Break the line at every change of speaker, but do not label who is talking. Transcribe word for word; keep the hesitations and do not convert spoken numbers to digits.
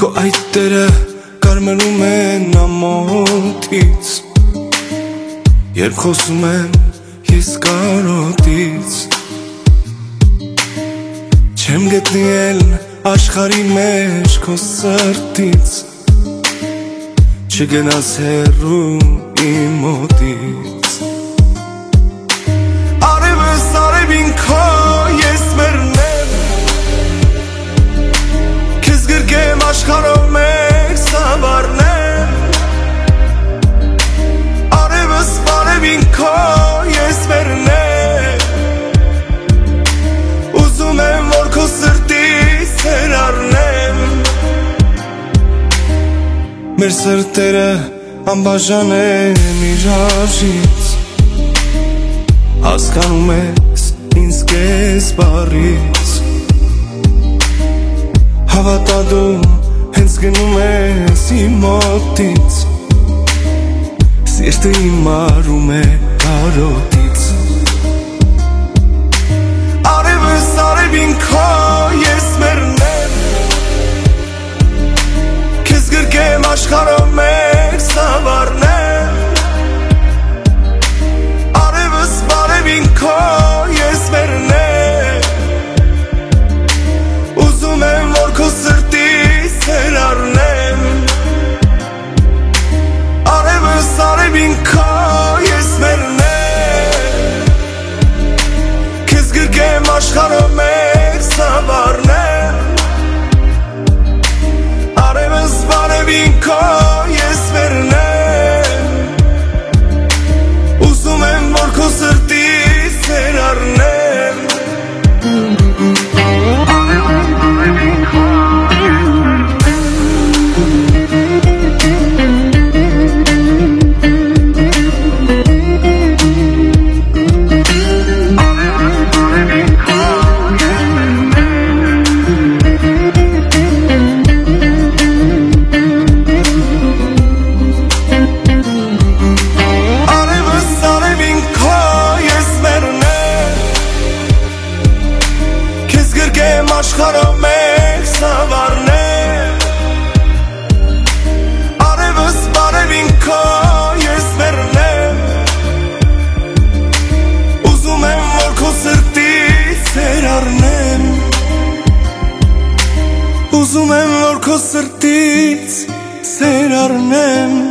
Քո այդ տերը կարմրում են ամոթից, երբ խոսում եմ ես կարոտից, չեմ գտնի էլ աշխարհի մեջ քո սրտից, չգնաս հեռու իմ մոտից։ Արևս արևին քո ես մեռնեմ, քեզ գրկեմ աշխարհով մեկ սավառնեմ, արևս արևին քո ես մեռնեմ, ուզում եմ որ քո սրտից սեր առնեմ։ Մեր սրտերը անբաժան են իրարից, հասկանում ես ինձ կես բառից, հավատա դու հենց գնում ես իմ մոտից, սիրտը իմ մարում է կարոտից։ Արևս արևին քո ես մեռնեմ, քեզ գրկեմ աշխարհով մեկ սավառնեմ, արևս արևին քո ես մեռնեմ, ուզում եմ որ քո սրտից սեր առնեմ։ Արևս արևին քո ես մեռնեմ, քեզ գրկեմ աշխարհով մեկ սավառնեմ, արևս արևին քո ես մեռնեմ, ուզում եմ որ քո սրտից սեր առնեմ։ Աշխարհով մեկ սավառնեմ, արևս արևին քո ես մեռնեմ, ուզում եմ որ քո սրտից սեր առնեմ, ուզում եմ որ քո սրտից սեր առնեմ։